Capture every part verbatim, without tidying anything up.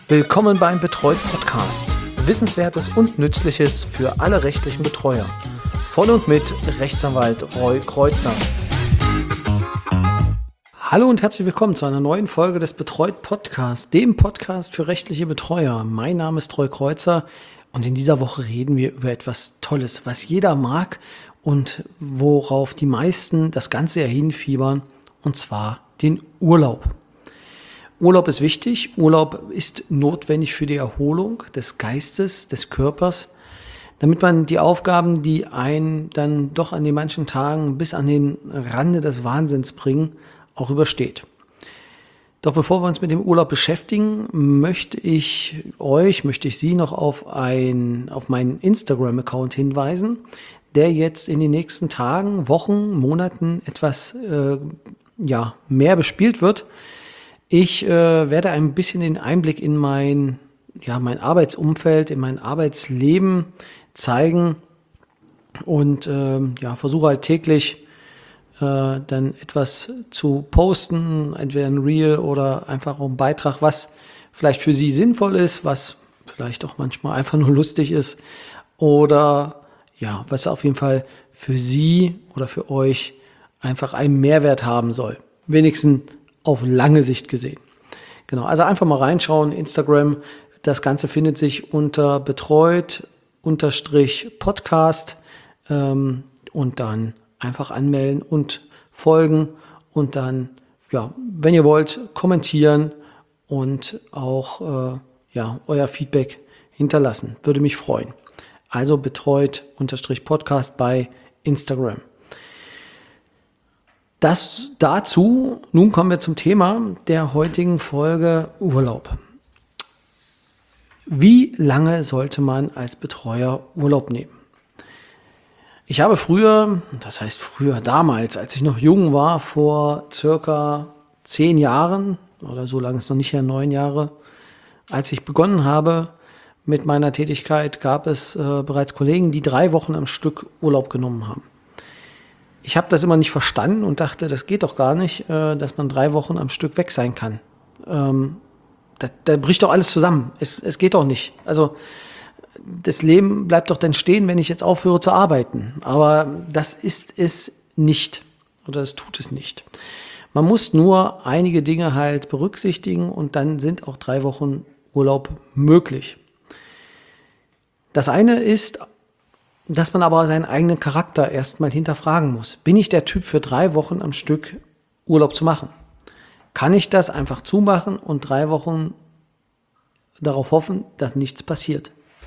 Willkommen beim Betreut Podcast. Wissenswertes und Nützliches für alle rechtlichen Betreuer. Von und mit Rechtsanwalt Roy Kreuzer. Hallo und herzlich willkommen zu einer neuen Folge des Betreut Podcasts, dem Podcast für rechtliche Betreuer. Mein Name ist Roy Kreuzer und in dieser Woche reden wir über etwas Tolles, was jeder mag und worauf die meisten das ganze Jahr hinfiebern, und zwar den Urlaub. Urlaub ist wichtig, Urlaub ist notwendig für die Erholung des Geistes, des Körpers, damit man die Aufgaben, die einen dann doch an den manchen Tagen bis an den Rande des Wahnsinns bringen, auch übersteht. Doch bevor wir uns mit dem Urlaub beschäftigen, möchte ich euch, möchte ich Sie noch auf, ein, auf meinen Instagram-Account hinweisen, der jetzt in den nächsten Tagen, Wochen, Monaten etwas äh, ja, mehr bespielt wird. Ich äh, werde ein bisschen den Einblick in mein, ja, mein Arbeitsumfeld, in mein Arbeitsleben zeigen und äh, ja, versuche halt täglich äh, dann etwas zu posten, entweder ein Reel oder einfach auch einen Beitrag, was vielleicht für Sie sinnvoll ist, was vielleicht auch manchmal einfach nur lustig ist oder ja, was auf jeden Fall für Sie oder für euch einfach einen Mehrwert haben soll. Wenigstens auf lange Sicht gesehen. Genau, also einfach mal reinschauen, Instagram, das Ganze findet sich unter betreut-podcast ähm, und dann einfach anmelden und folgen und dann, ja, wenn ihr wollt, kommentieren und auch äh, ja, euer Feedback hinterlassen. Würde mich freuen. Also betreut-podcast bei Instagram. Das dazu, nun kommen wir zum Thema der heutigen Folge Urlaub. Wie lange sollte man als Betreuer Urlaub nehmen? Ich habe früher, das heißt früher, damals, als ich noch jung war, vor circa zehn Jahren, oder so lange ist noch nicht her, neun Jahre, als ich begonnen habe mit meiner Tätigkeit, gab es äh, bereits Kollegen, die drei Wochen am Stück Urlaub genommen haben. Ich habe das immer nicht verstanden und dachte, das geht doch gar nicht, äh, dass man drei Wochen am Stück weg sein kann. Ähm, da, da bricht doch alles zusammen. Es, es geht doch nicht. Also das Leben bleibt doch dann stehen, wenn ich jetzt aufhöre zu arbeiten. Aber das ist es nicht oder das tut es nicht. Man muss nur einige Dinge halt berücksichtigen und dann sind auch drei Wochen Urlaub möglich. Das eine ist, dass man aber seinen eigenen Charakter erstmal hinterfragen muss. Bin ich der Typ für drei Wochen am Stück Urlaub zu machen? Kann ich das einfach zumachen und drei Wochen darauf hoffen, dass nichts passiert?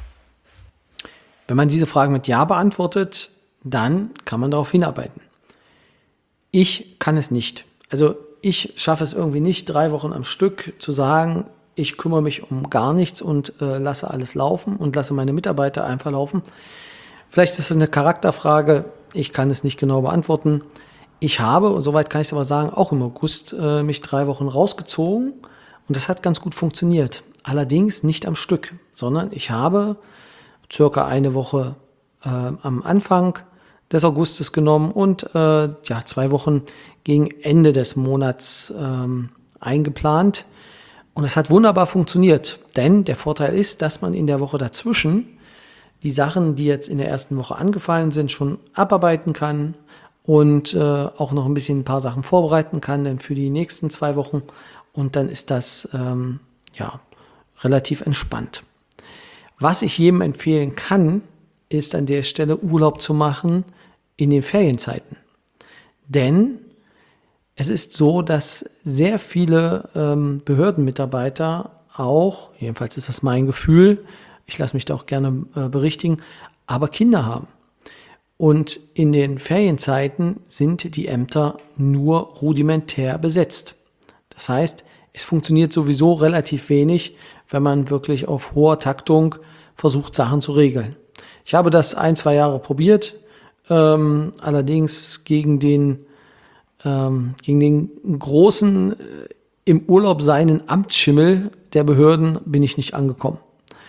Wenn man diese Fragen mit Ja beantwortet, dann kann man darauf hinarbeiten. Ich kann es nicht. Also ich schaffe es irgendwie nicht, drei Wochen am Stück zu sagen, ich kümmere mich um gar nichts und äh, lasse alles laufen und lasse meine Mitarbeiter einfach laufen. Vielleicht ist es eine Charakterfrage, ich kann es nicht genau beantworten. Ich habe, und soweit kann ich es aber sagen, auch im August äh, mich drei Wochen rausgezogen und das hat ganz gut funktioniert. Allerdings nicht am Stück, sondern ich habe circa eine Woche äh, am Anfang des Augustes genommen und äh, ja, zwei Wochen gegen Ende des Monats ähm, eingeplant. Und es hat wunderbar funktioniert, denn der Vorteil ist, dass man in der Woche dazwischen die Sachen, die jetzt in der ersten Woche angefallen sind, schon abarbeiten kann und äh, auch noch ein bisschen ein paar Sachen vorbereiten kann, dann für die nächsten zwei Wochen. Und dann ist das ähm, ja relativ entspannt. Was ich jedem empfehlen kann, ist an der Stelle Urlaub zu machen in den Ferienzeiten. Denn es ist so, dass sehr viele ähm, Behördenmitarbeiter auch, jedenfalls ist das mein Gefühl, ich lasse mich da auch gerne äh, berichtigen, aber Kinder haben. Und in den Ferienzeiten sind die Ämter nur rudimentär besetzt. Das heißt, es funktioniert sowieso relativ wenig, wenn man wirklich auf hoher Taktung versucht, Sachen zu regeln. Ich habe das ein, zwei Jahre probiert, ähm, allerdings gegen den, ähm, gegen den großen äh, im Urlaub seinen Amtsschimmel der Behörden bin ich nicht angekommen.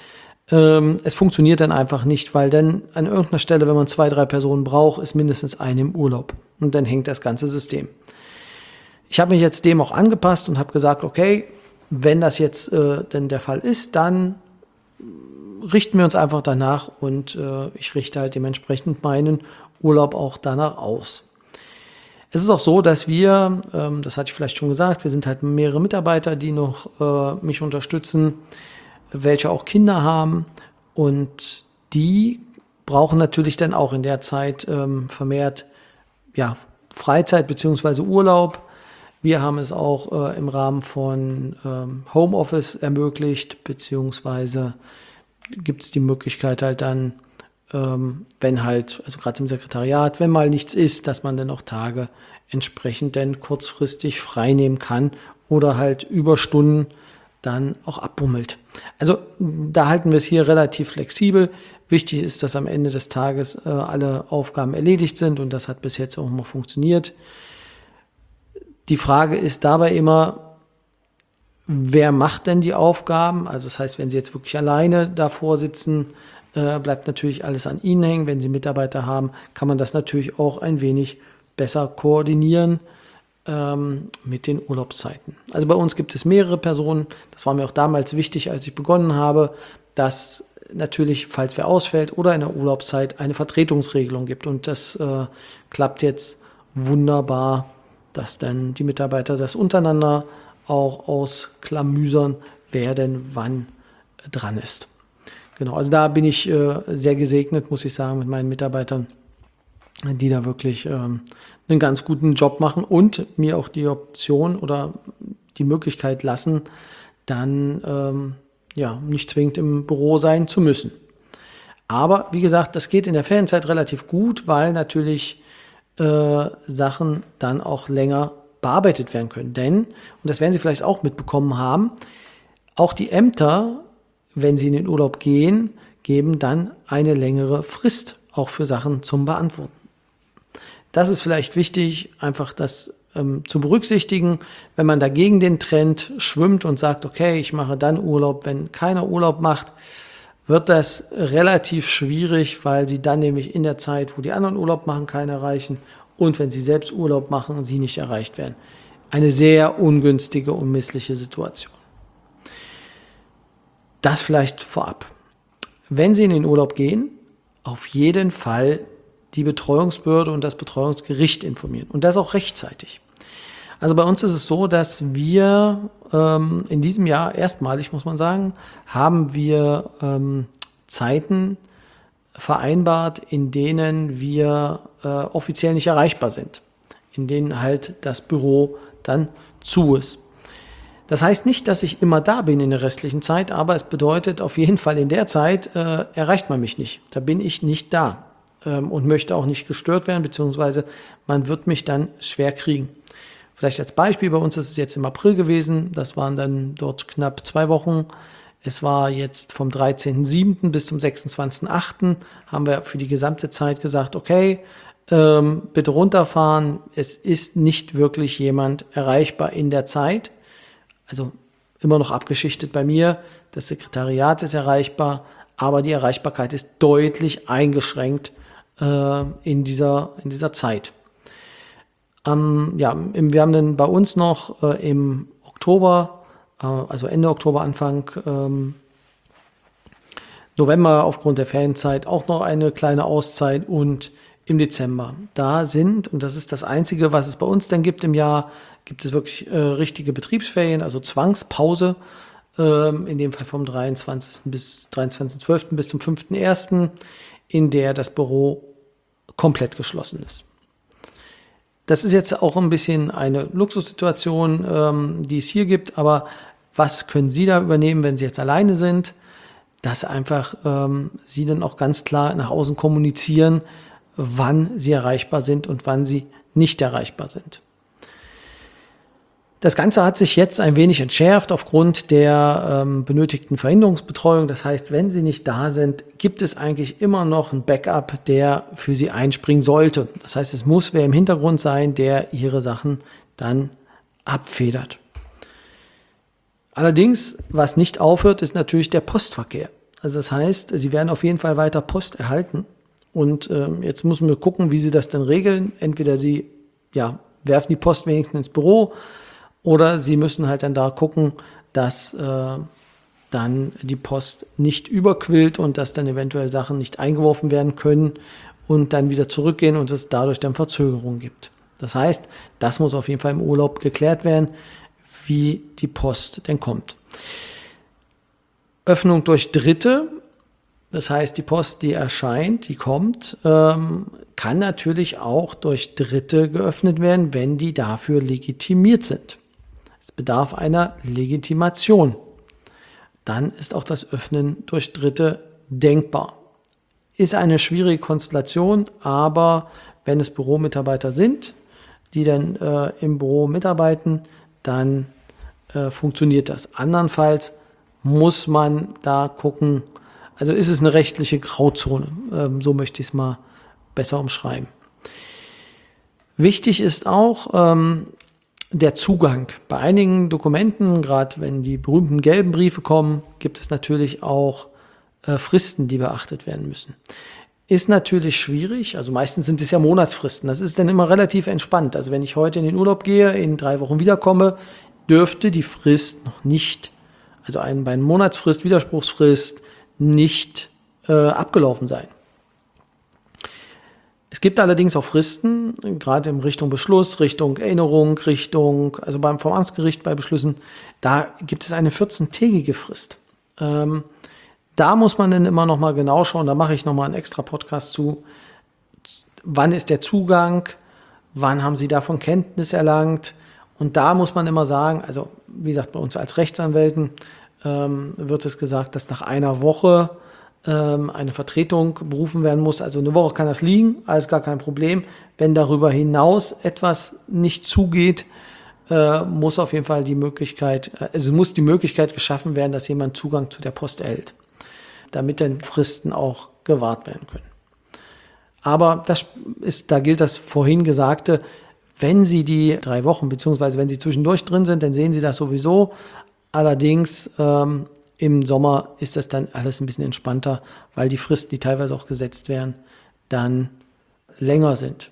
Es funktioniert dann einfach nicht, weil dann an irgendeiner Stelle, wenn man zwei, drei Personen braucht, ist mindestens eine im Urlaub. Und dann hängt das ganze System. Ich habe mich jetzt dem auch angepasst und habe gesagt, okay, wenn das jetzt äh, denn der Fall ist, dann richten wir uns einfach danach und äh, ich richte halt dementsprechend meinen Urlaub auch danach aus. Es ist auch so, dass wir, ähm, das hatte ich vielleicht schon gesagt, wir sind halt mehrere Mitarbeiter, die noch äh, mich unterstützen, welche auch Kinder haben und die brauchen natürlich dann auch in der Zeit ähm, vermehrt ja, Freizeit bzw. Urlaub. Wir haben es auch äh, im Rahmen von ähm, Homeoffice ermöglicht, beziehungsweise gibt es die Möglichkeit halt dann, ähm, wenn halt, also gerade im Sekretariat, wenn mal nichts ist, dass man dann auch Tage entsprechend dann kurzfristig frei nehmen kann oder halt Überstunden dann auch abbummelt. Also da halten wir es hier relativ flexibel. Wichtig ist, dass am Ende des Tages äh, alle Aufgaben erledigt sind und das hat bis jetzt auch immer funktioniert. Die Frage ist dabei immer, wer macht denn die Aufgaben? Also das heißt, wenn Sie jetzt wirklich alleine davor sitzen, äh, bleibt natürlich alles an Ihnen hängen. Wenn Sie Mitarbeiter haben, kann man das natürlich auch ein wenig besser koordinieren ähm, mit den Urlaubszeiten. Also bei uns gibt es mehrere Personen. Das war mir auch damals wichtig, als ich begonnen habe, dass natürlich, falls wer ausfällt oder in der Urlaubszeit, eine Vertretungsregelung gibt. Und das äh, klappt jetzt wunderbar, dass dann die Mitarbeiter das untereinander auch ausklamüsern, wer denn wann dran ist. Genau, also da bin ich äh, sehr gesegnet, muss ich sagen, mit meinen Mitarbeitern, die da wirklich ähm, einen ganz guten Job machen und mir auch die Option oder die Möglichkeit lassen, dann ähm, ja, nicht zwingend im Büro sein zu müssen. Aber wie gesagt, das geht in der Ferienzeit relativ gut, weil natürlich äh, Sachen dann auch länger bearbeitet werden können. Denn, und das werden Sie vielleicht auch mitbekommen haben, auch die Ämter, wenn sie in den Urlaub gehen, geben dann eine längere Frist auch für Sachen zum Beantworten. Das ist vielleicht wichtig, einfach das ähm, zu berücksichtigen, wenn man dagegen den Trend schwimmt und sagt, okay, ich mache dann Urlaub, wenn keiner Urlaub macht, wird das relativ schwierig, weil Sie dann nämlich in der Zeit, wo die anderen Urlaub machen, keinen erreichen und wenn Sie selbst Urlaub machen, Sie nicht erreicht werden. Eine sehr ungünstige und missliche Situation. Das vielleicht vorab. Wenn Sie in den Urlaub gehen, auf jeden Fall die Betreuungsbehörde und das Betreuungsgericht informieren und das auch rechtzeitig. Also bei uns ist es so, dass wir ähm, in diesem Jahr erstmalig, muss man sagen, haben wir ähm, Zeiten vereinbart, in denen wir äh, offiziell nicht erreichbar sind, in denen halt das Büro dann zu ist. Das heißt nicht, dass ich immer da bin in der restlichen Zeit, aber es bedeutet auf jeden Fall, in der Zeit äh, erreicht man mich nicht. Da bin ich nicht da ähm, und möchte auch nicht gestört werden, beziehungsweise man wird mich dann schwer kriegen. Vielleicht als Beispiel, bei uns ist es jetzt im April gewesen, das waren dann dort knapp zwei Wochen. Es war jetzt vom dreizehnten siebten bis zum sechsundzwanzigsten achten haben wir für die gesamte Zeit gesagt, okay, ähm, bitte runterfahren, es ist nicht wirklich jemand erreichbar in der Zeit. Also immer noch abgeschichtet bei mir, das Sekretariat ist erreichbar, aber die Erreichbarkeit ist deutlich eingeschränkt äh, in dieser, in dieser Zeit. Ähm, ja, im, wir haben dann bei uns noch äh, im Oktober, äh, also Ende Oktober, Anfang ähm, November aufgrund der Ferienzeit auch noch eine kleine Auszeit und im Dezember. Da sind, und das ist das Einzige, was es bei uns dann gibt im Jahr, gibt es wirklich äh, richtige Betriebsferien, also Zwangspause, ähm, in dem Fall vom dreiundzwanzigsten bis dreiundzwanzigsten zwölften bis zum fünften ersten, in der das Büro komplett geschlossen ist. Das ist jetzt auch ein bisschen eine Luxussituation, ähm, die es hier gibt, aber was können Sie da übernehmen, wenn Sie jetzt alleine sind? Dass einfach ähm, Sie dann auch ganz klar nach außen kommunizieren, wann Sie erreichbar sind und wann Sie nicht erreichbar sind. Das Ganze hat sich jetzt ein wenig entschärft aufgrund der ähm, benötigten Verhinderungsbetreuung. Das heißt, wenn Sie nicht da sind, gibt es eigentlich immer noch ein Backup, der für Sie einspringen sollte. Das heißt, es muss wer im Hintergrund sein, der Ihre Sachen dann abfedert. Allerdings, was nicht aufhört, ist natürlich der Postverkehr. Also das heißt, Sie werden auf jeden Fall weiter Post erhalten. Und ähm, jetzt müssen wir gucken, wie Sie das dann regeln. Entweder Sie ja, werfen die Post wenigstens ins Büro, oder Sie müssen halt dann da gucken, dass äh, dann die Post nicht überquillt und dass dann eventuell Sachen nicht eingeworfen werden können und dann wieder zurückgehen und es dadurch dann Verzögerungen gibt. Das heißt, das muss auf jeden Fall im Urlaub geklärt werden, wie die Post denn kommt. Öffnung durch Dritte, das heißt, die Post, die erscheint, die kommt, ähm, kann natürlich auch durch Dritte geöffnet werden, wenn die dafür legitimiert sind. Es bedarf einer Legitimation. Dann ist auch das Öffnen durch Dritte denkbar. Ist eine schwierige Konstellation, aber wenn es Büromitarbeiter sind, die dann äh, im Büro mitarbeiten, dann äh, funktioniert das. Andernfalls muss man da gucken, also ist es eine rechtliche Grauzone, ähm, so möchte ich es mal besser umschreiben. Wichtig ist auch ähm, der Zugang. Bei einigen Dokumenten, gerade wenn die berühmten gelben Briefe kommen, gibt es natürlich auch äh, Fristen, die beachtet werden müssen. Ist natürlich schwierig, also meistens sind es ja Monatsfristen, das ist dann immer relativ entspannt. Also wenn ich heute in den Urlaub gehe, in drei Wochen wiederkomme, dürfte die Frist noch nicht, also ein, bei einer Monatsfrist, Widerspruchsfrist, nicht äh, abgelaufen sein. Es gibt allerdings auch Fristen, gerade in Richtung Beschluss, Richtung Erinnerung, Richtung, also beim, vom Amtsgericht bei Beschlüssen, da gibt es eine vierzehntägige Frist. Ähm, da muss man dann immer noch mal genau schauen, da mache ich noch mal einen extra Podcast zu, wann ist der Zugang, wann haben Sie davon Kenntnis erlangt, und da muss man immer sagen, also wie gesagt, bei uns als Rechtsanwälten ähm, wird es gesagt, dass nach einer Woche ähm, eine Vertretung berufen werden muss. Also eine Woche kann das liegen, alles gar kein Problem. Wenn darüber hinaus etwas nicht zugeht, äh, muss auf jeden Fall die Möglichkeit, also muss die Möglichkeit geschaffen werden, dass jemand Zugang zu der Post erhält, damit dann Fristen auch gewahrt werden können. Aber das ist, da gilt das vorhin Gesagte, wenn Sie die drei Wochen, beziehungsweise wenn Sie zwischendurch drin sind, dann sehen Sie das sowieso. Allerdings ähm, im Sommer ist das dann alles ein bisschen entspannter, weil die Fristen, die teilweise auch gesetzt werden, dann länger sind.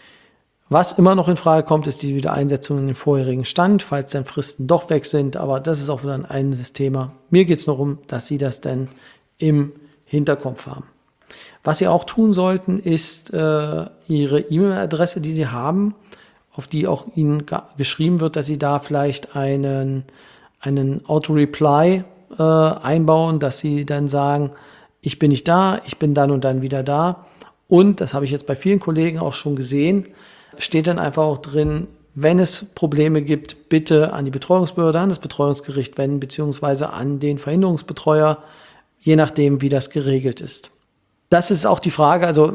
Was immer noch in Frage kommt, ist die Wiedereinsetzung in den vorherigen Stand, falls dann Fristen doch weg sind. Aber das ist auch wieder ein eigenes Thema. Mir geht es nur um, dass Sie das dann im Hinterkopf haben. Was Sie auch tun sollten, ist äh, Ihre E-Mail-Adresse, die Sie haben, auf die auch Ihnen geschrieben wird, dass Sie da vielleicht einen, einen Auto-Reply äh, einbauen, dass Sie dann sagen, ich bin nicht da, ich bin dann und dann wieder da. Und, das habe ich jetzt bei vielen Kollegen auch schon gesehen, steht dann einfach auch drin, wenn es Probleme gibt, bitte an die Betreuungsbehörde, an das Betreuungsgericht wenden, beziehungsweise an den Verhinderungsbetreuer, je nachdem, wie das geregelt ist. Das ist auch die Frage, also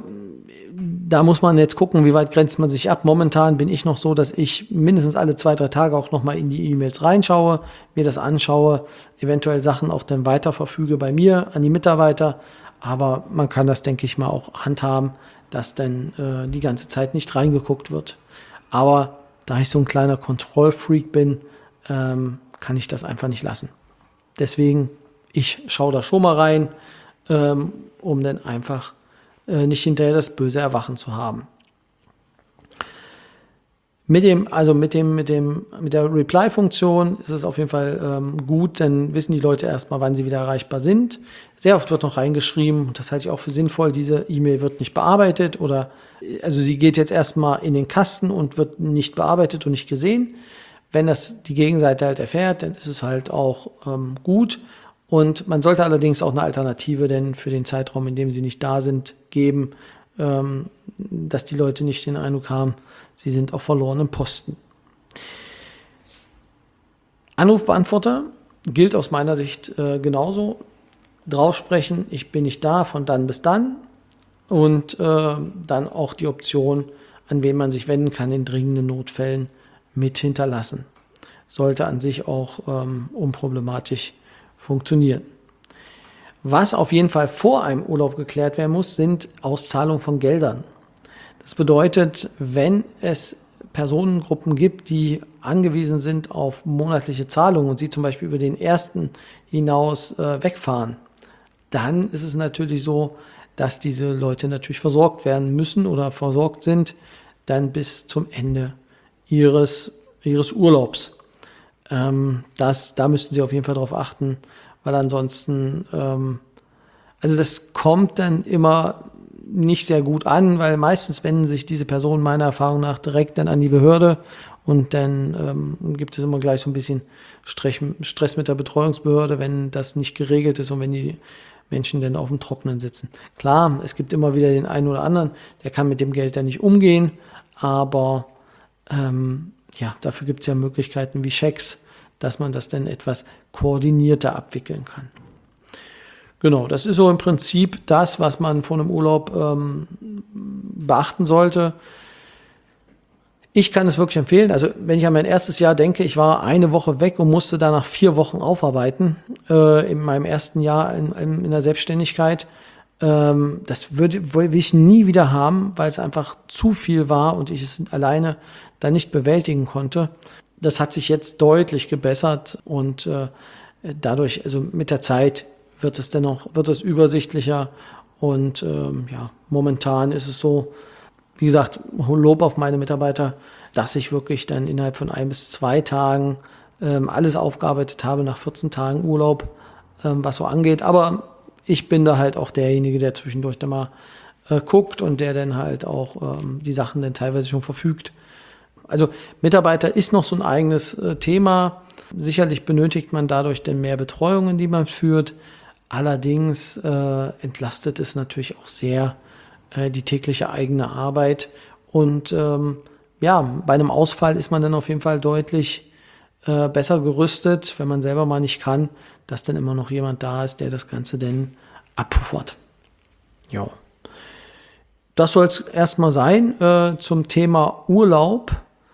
da muss man jetzt gucken, wie weit grenzt man sich ab. Momentan bin ich noch so, dass ich mindestens alle zwei, drei Tage auch nochmal in die E-Mails reinschaue, mir das anschaue, eventuell Sachen auch dann weiterverfüge bei mir an die Mitarbeiter. Aber man kann das, denke ich mal, auch handhaben, dass dann äh, die ganze Zeit nicht reingeguckt wird. Aber da ich so ein kleiner Kontrollfreak bin, ähm, kann ich das einfach nicht lassen. Deswegen, ich schaue da schon mal rein, ähm, um dann einfach äh, nicht hinterher das böse Erwachen zu haben. Mit dem, also mit dem, mit dem, mit der Reply-Funktion ist es auf jeden Fall ähm, gut, dann wissen die Leute erstmal, wann sie wieder erreichbar sind. Sehr oft wird noch reingeschrieben, und das halte ich auch für sinnvoll, diese E-Mail wird nicht bearbeitet oder, also sie geht jetzt erstmal in den Kasten und wird nicht bearbeitet und nicht gesehen. Wenn das die Gegenseite halt erfährt, dann ist es halt auch ähm, gut. Und man sollte allerdings auch eine Alternative denn für den Zeitraum, in dem sie nicht da sind, geben, ähm, dass die Leute nicht den Eindruck haben, sie sind auf verlorenen Posten. Anrufbeantworter gilt aus meiner Sicht äh, genauso. Draufsprechen, ich bin nicht da, von dann bis dann. Und äh, dann auch die Option, an wen man sich wenden kann in dringenden Notfällen, mit hinterlassen. Sollte an sich auch ähm, unproblematisch funktionieren. Was auf jeden Fall vor einem Urlaub geklärt werden muss, sind Auszahlungen von Geldern. Das bedeutet, wenn es Personengruppen gibt, die angewiesen sind auf monatliche Zahlungen und sie zum Beispiel über den ersten hinaus äh, wegfahren, dann ist es natürlich so, dass diese Leute natürlich versorgt werden müssen oder versorgt sind, dann bis zum Ende ihres, ihres Urlaubs. Ähm, das, da müssten Sie auf jeden Fall drauf achten, weil ansonsten, ähm, also das kommt dann immer nicht sehr gut an, weil meistens wenden sich diese Personen meiner Erfahrung nach direkt dann an die Behörde und dann ähm, gibt es immer gleich so ein bisschen Stress, Stress mit der Betreuungsbehörde, wenn das nicht geregelt ist und wenn die Menschen dann auf dem Trockenen sitzen. Klar, es gibt immer wieder den einen oder anderen, der kann mit dem Geld dann nicht umgehen, aber ähm, ja, dafür gibt es ja Möglichkeiten wie Schecks, dass man das dann etwas koordinierter abwickeln kann. Genau, das ist so im Prinzip das, was man vor einem Urlaub ähm, beachten sollte. Ich kann es wirklich empfehlen. Also wenn ich an mein erstes Jahr denke, ich war eine Woche weg und musste danach vier Wochen aufarbeiten äh, in meinem ersten Jahr in, in, in der Selbstständigkeit. Ähm, das würde, will ich nie wieder haben, weil es einfach zu viel war und ich es alleine da nicht bewältigen konnte. Das hat sich jetzt deutlich gebessert und äh, dadurch, also mit der Zeit, wird es dennoch, wird es übersichtlicher und ähm, ja, momentan ist es so, wie gesagt, Lob auf meine Mitarbeiter, dass ich wirklich dann innerhalb von ein bis zwei Tagen ähm, alles aufgearbeitet habe nach vierzehn Tagen Urlaub, ähm, was so angeht, aber ich bin da halt auch derjenige, der zwischendurch dann mal äh, guckt und der dann halt auch ähm, die Sachen dann teilweise schon verfügt. Also Mitarbeiter ist noch so ein eigenes äh, Thema, sicherlich benötigt man dadurch dann mehr Betreuungen, die man führt. Allerdings äh, entlastet es natürlich auch sehr äh, die tägliche eigene Arbeit. Und ähm, ja, bei einem Ausfall ist man dann auf jeden Fall deutlich äh, besser gerüstet, wenn man selber mal nicht kann, dass dann immer noch jemand da ist, der das Ganze dann abpuffert. Ja. Das soll es erstmal sein äh, zum Thema Urlaub.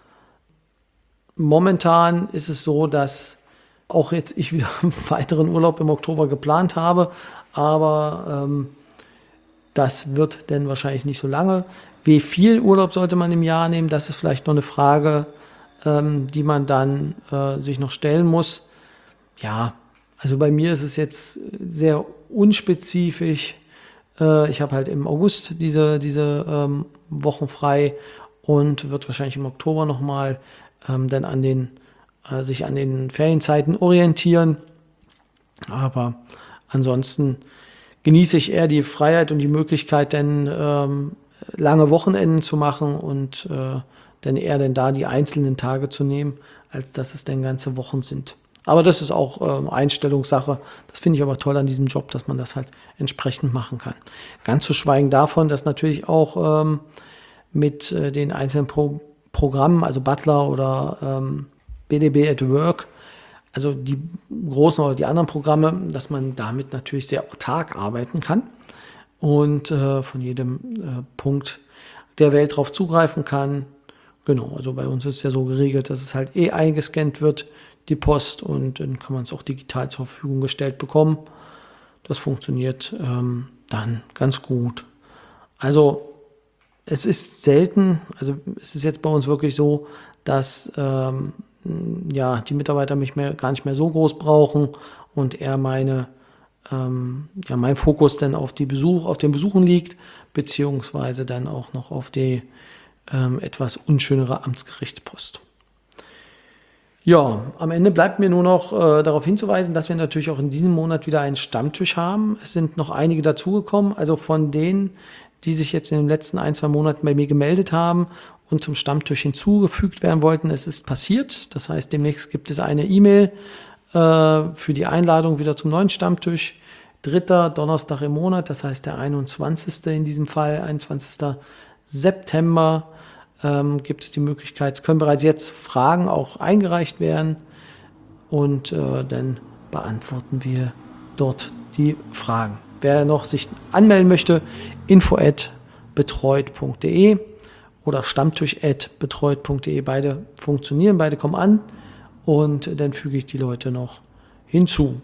Momentan ist es so, dass auch jetzt ich wieder einen weiteren Urlaub im Oktober geplant habe, aber ähm, das wird dann wahrscheinlich nicht so lange. Wie viel Urlaub sollte man im Jahr nehmen? Das ist vielleicht noch eine Frage, ähm, die man dann äh, sich noch stellen muss. Ja, also bei mir ist es jetzt sehr unspezifisch. Äh, ich habe halt im August diese, diese ähm, Wochen frei und wird wahrscheinlich im Oktober nochmal ähm, dann an den sich an den Ferienzeiten orientieren. Aber ansonsten genieße ich eher die Freiheit und die Möglichkeit, dann ähm, lange Wochenenden zu machen und äh, dann eher dann da die einzelnen Tage zu nehmen, als dass es dann ganze Wochen sind. Aber das ist auch ähm, Einstellungssache. Das finde ich aber toll an diesem Job, dass man das halt entsprechend machen kann. Ganz zu schweigen davon, dass natürlich auch ähm, mit äh, den einzelnen Pro- Programmen, also Butler oder ähm, B D B at Work, also die großen oder die anderen Programme, dass man damit natürlich sehr autark arbeiten kann und äh, von jedem äh, Punkt der Welt drauf zugreifen kann. Genau, also bei uns ist es ja so geregelt, dass es halt eh eingescannt wird, die Post, und dann kann man es auch digital zur Verfügung gestellt bekommen. Das funktioniert ähm, dann ganz gut. Also es ist selten, also es ist jetzt bei uns wirklich so, dass ähm, ja, die Mitarbeiter mich mehr, gar nicht mehr so groß brauchen und eher meine, ähm, ja, mein Fokus dann auf die Besuch, auf den Besuchen liegt, beziehungsweise dann auch noch auf die ähm, etwas unschönere Amtsgerichtspost. Ja, am Ende bleibt mir nur noch äh, darauf hinzuweisen, dass wir natürlich auch in diesem Monat wieder einen Stammtisch haben. Es sind noch einige dazugekommen, also von denen, die sich jetzt in den letzten ein, zwei Monaten bei mir gemeldet haben und zum Stammtisch hinzugefügt werden wollten. Es ist passiert. Das heißt, demnächst gibt es eine E-Mail äh, für die Einladung wieder zum neuen Stammtisch. Dritter Donnerstag im Monat, das heißt der einundzwanzigste in diesem Fall, einundzwanzigsten September, ähm, gibt es die Möglichkeit, es können bereits jetzt Fragen auch eingereicht werden und äh, dann beantworten wir dort die Fragen. Wer noch sich anmelden möchte, info at betreut punkt de oder stammtisch at betreut punkt de, beide funktionieren, beide kommen an und dann füge ich die Leute noch hinzu.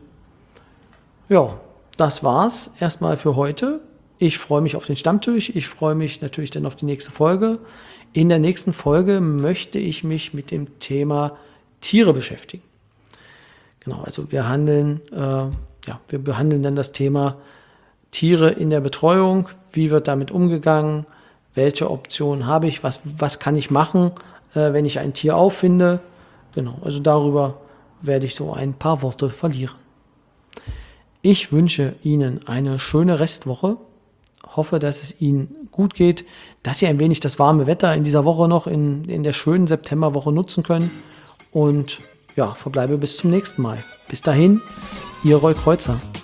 Ja, das war's erstmal für heute. Ich freue mich auf den Stammtisch, ich freue mich natürlich dann auf die nächste Folge. In der nächsten Folge möchte ich mich mit dem Thema Tiere beschäftigen. Genau, also wir handeln, äh, ja, wir behandeln dann das Thema Tiere in der Betreuung, wie wird damit umgegangen, welche Optionen habe ich, was, was kann ich machen, äh, wenn ich ein Tier auffinde. Genau, also darüber werde ich so ein paar Worte verlieren. Ich wünsche Ihnen eine schöne Restwoche, hoffe, dass es Ihnen gut geht, dass Sie ein wenig das warme Wetter in dieser Woche noch in, in der schönen Septemberwoche nutzen können und ja, verbleibe bis zum nächsten Mal. Bis dahin, Ihr Roy Kreuzer.